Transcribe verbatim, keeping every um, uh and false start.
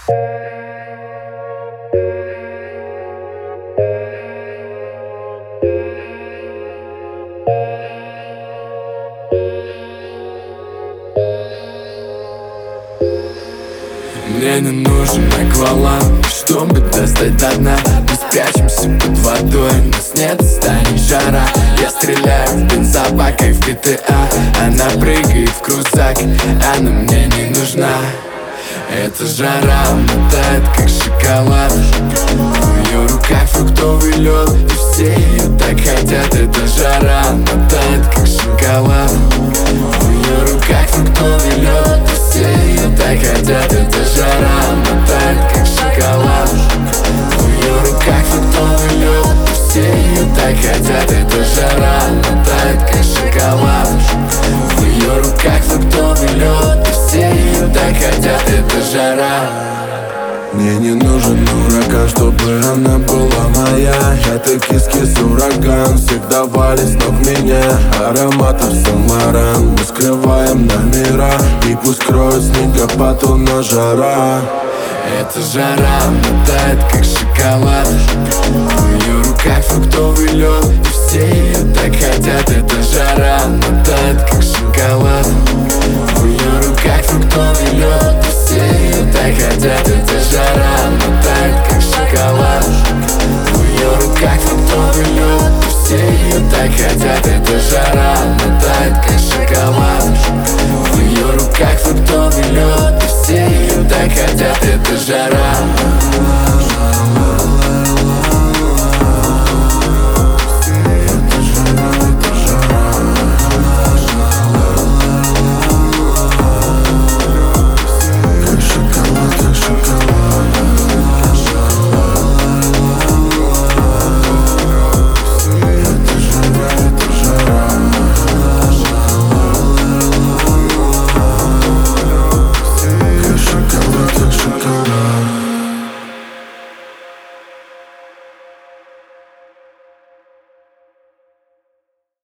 Мне не нужен акваланг, чтобы достать до дна. Мы спрячемся под водой, нас нет, станет жара. Я стреляю в бензобак, как в джи ти эй. Она прыгает в крузак, она мне не нужна. Эта жара, она тает, как шоколад. В ее руках фруктовый лед, и все ее так хотят. Эта жара, она тает, как шоколад. В ее руках фруктовый лед, и все ее так хотят. Эта жара, она тает, как шоколад. В ее руках фруктовый лед, и все ее так хотят. Эта жара, она тает, как шоколад. В ее руках фруктовый лед, и все ее так хотят. Это жара. Мне не нужен ураган, чтобы она была моя. Это кис-кис ураган, всегда валит с ног меня. Ароматов Сен-Лоран, мы скрываем номера. И пусть кроет снегопад, у нас жара. Это жара, она тает, как шоколад. В ее руках фруктовый лед, и все ее так хотят. Это жара, она тает, как шоколад. В ее руках фруктовый лед, и все ее так хотят. Это жара, она тает, как шоколад. В ее руках фруктовый лед, и все ее так хотят. Это жара, она тает, как шоколад. В ее руках фруктовый лед, и все ее так хотят. Это жара.